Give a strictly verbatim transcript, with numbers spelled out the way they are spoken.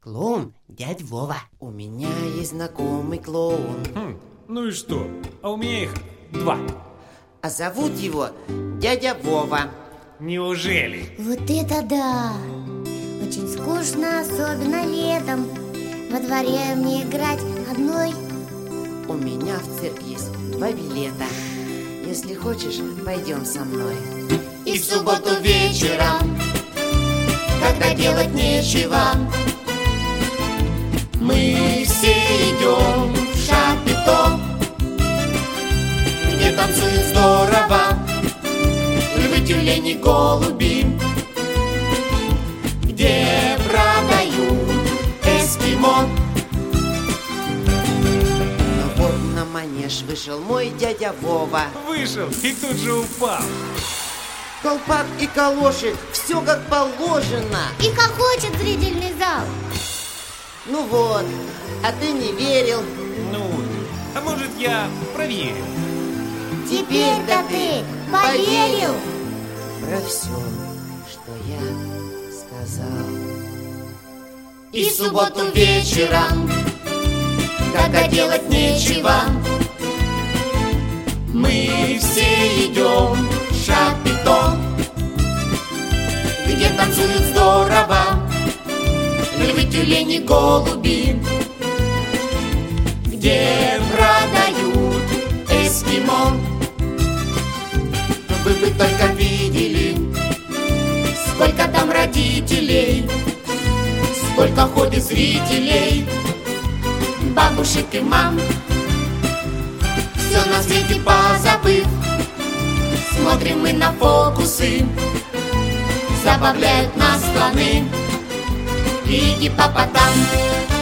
клоун дядь Вова. У меня есть знакомый клоун. Хм, ну и что? А у меня их два. А зовут его дядя Вова. Неужели? Вот это да! Очень скучно, особенно летом. Во дворе мне играть одной. У меня в цирк есть два билета. Если хочешь, пойдем со мной. И в субботу вечером, когда делать нечего, мы все идем в шапито, где танцует здорово львы, тюлени, голуби, где продают эскимо. Но вот на манеж вышел мой дядя Вова. Вышел и тут же упал. Колпак и калоши, все как положено. И хохочет зрительный зал. Ну вот, а ты не верил. Ну, а может, я проверю? Теперь-то ты поверил? Про все, что я сказал. И в субботу вечером, когда делать нечего, мы все идем в шапито, где танцуют здорово львы, тюлени, голуби, где продают эскимо. Вы бы только видели, сколько там родителей, сколько ходит зрителей, бабушек и мам. Все на свете позабыв, смотрим мы на фокусы, забавляют нас слоны и гиппопотам.